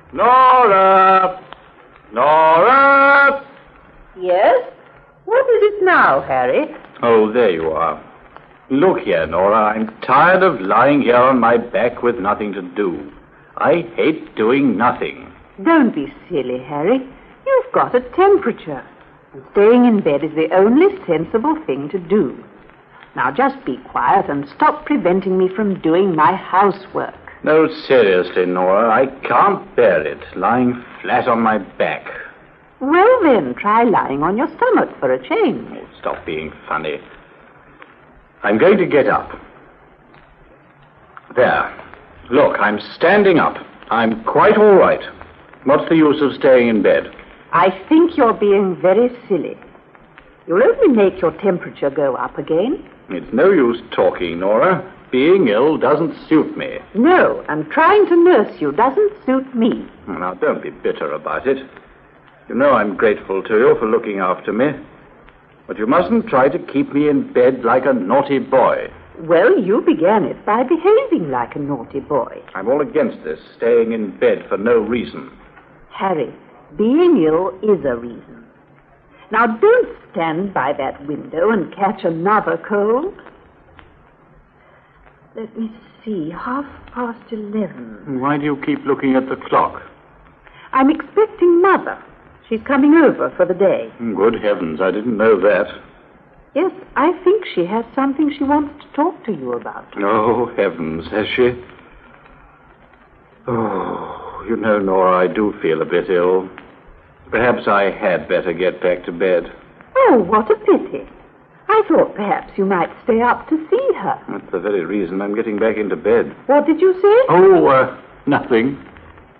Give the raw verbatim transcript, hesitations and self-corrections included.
Nora! Nora! Yes? What is it now, Harry? Oh, there you are. Look here, Nora. I'm tired of lying here on my back with nothing to do. I hate doing nothing. Don't be silly, Harry. You've got a temperature. And staying in bed is the only sensible thing to do. Now just be quiet and stop preventing me from doing my housework. No, seriously, Nora. I can't bear it, lying flat on my back. Well, then, try lying on your stomach for a change. Oh, stop being funny. I'm going to get up. There. Look, I'm standing up. I'm quite all right. What's the use of staying in bed? I think you're being very silly. You'll only make your temperature go up again. It's no use talking, Nora. Being ill doesn't suit me. No, and trying to nurse you doesn't suit me. Now, don't be bitter about it. You know I'm grateful to you for looking after me. But you mustn't try to keep me in bed like a naughty boy. Well, you began it by behaving like a naughty boy. I'm all against this, staying in bed for no reason. Harry, being ill is a reason. Now, don't stand by that window and catch another cold. Let me see, half past eleven. Why do you keep looking at the clock? I'm expecting Mother. She's coming over for the day. Good heavens, I didn't know that. Yes, I think she has something she wants to talk to you about. Oh, heavens, has she? Oh, you know, Nora, I do feel a bit ill. Perhaps I had better get back to bed. Oh, what a pity. I thought perhaps you might stay up to see her. That's the very reason I'm getting back into bed. What did you say? Oh, uh, nothing.